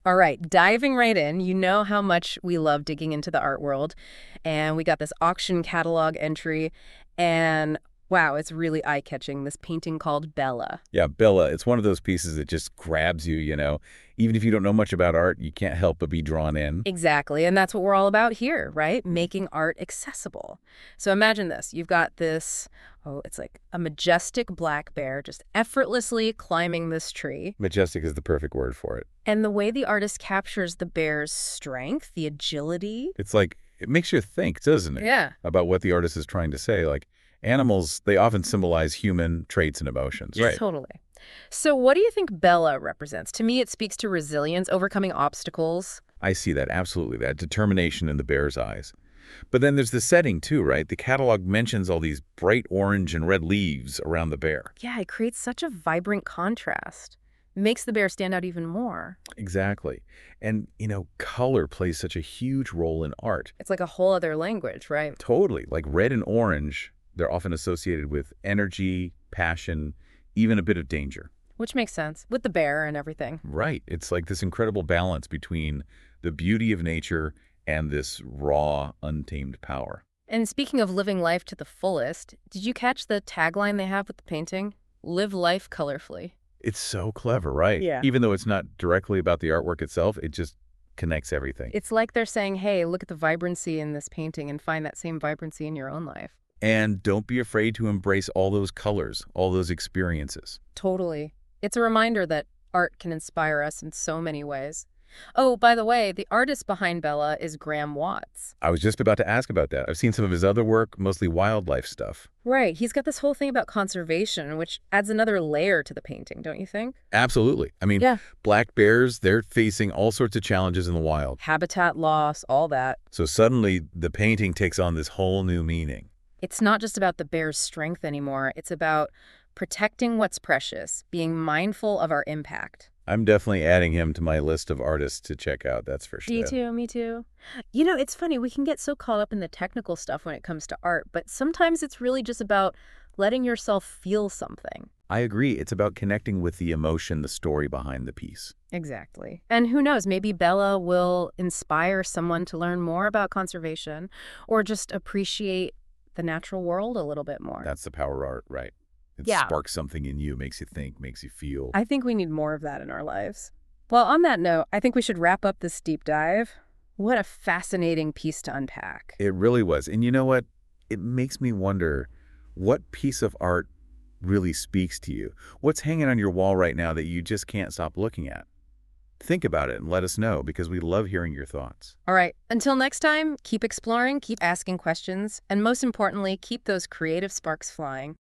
All right, diving right in, you know how much we love digging into the art world. And we got this auction catalog entry, and wow, it's really eye-catching. This painting called Bella. Yeah, Bella, it's one of those pieces that just grabs you, you know. Even if you don't know much about art, you can't help but be drawn in. Exactly, and that's what we're all about here, right? Making art accessible. So imagine this. You've got this, oh, it's like a majestic black bear just effortlessly climbing this tree. Majestic is the perfect word for it. And the way the artist captures the bear's strength, the agility. It's like, it makes you think, doesn't it? Yeah. About what the artist is trying to say. Like, animals, they often symbolize human traits and emotions, right? Totally. So what do you think Bella represents? To me, it speaks to resilience, overcoming obstacles. I see that, absolutely, that determination in the bear's eyes. But then there's the setting too, right? The catalog mentions all these bright orange and red leaves around the bear. Yeah, it creates such a vibrant contrast. Makes the bear stand out even more. Exactly. And, you know, color plays such a huge role in art. It's like a whole other language, right? Totally. Like red and orange, they're often associated with energy, passion, even a bit of danger. Which makes sense, with the bear and everything. Right. It's like this incredible balance between the beauty of nature and this raw, untamed power. And speaking of living life to the fullest, did you catch the tagline they have with the painting? Live life colorfully. It's so clever, right? Yeah. Even though it's not directly about the artwork itself, it just connects everything. It's like they're saying, hey, look at the vibrancy in this painting and find that same vibrancy in your own life. And don't be afraid to embrace all those colors, all those experiences. Totally. It's a reminder that art can inspire us in so many ways. Oh, by the way, the artist behind Bella is Graham Watts. I was just about to ask about that. I've seen some of his other work, mostly wildlife stuff. Right. He's got this whole thing about conservation, which adds another layer to the painting, don't you think? Absolutely. I mean, Yeah. black bears, they're facing all sorts of challenges in the wild. Habitat loss, all that. So suddenly the painting takes on this whole new meaning. It's not just about the bear's strength anymore. It's about protecting what's precious, being mindful of our impact. I'm definitely adding him to my list of artists to check out, that's for sure. Me too, me too. You know, it's funny, we can get so caught up in the technical stuff when it comes to art, but sometimes it's really just about letting yourself feel something. I agree. It's about connecting with the emotion, the story behind the piece. Exactly. And who knows, maybe Bella will inspire someone to learn more about conservation or just appreciate the natural world a little bit more. That's the power of art, right? It Yeah. sparks something in you, makes you think, makes you feel. I think we need more of that in our lives. Well, on that note, I think we should wrap up this deep dive. What a fascinating piece to unpack. It really was. And you know what? It makes me wonder, what piece of art really speaks to you? What's hanging on your wall right now that you just can't stop looking at? Think about it and let us know, because we love hearing your thoughts. All right, until next time, keep exploring, keep asking questions, and most importantly, keep those creative sparks flying.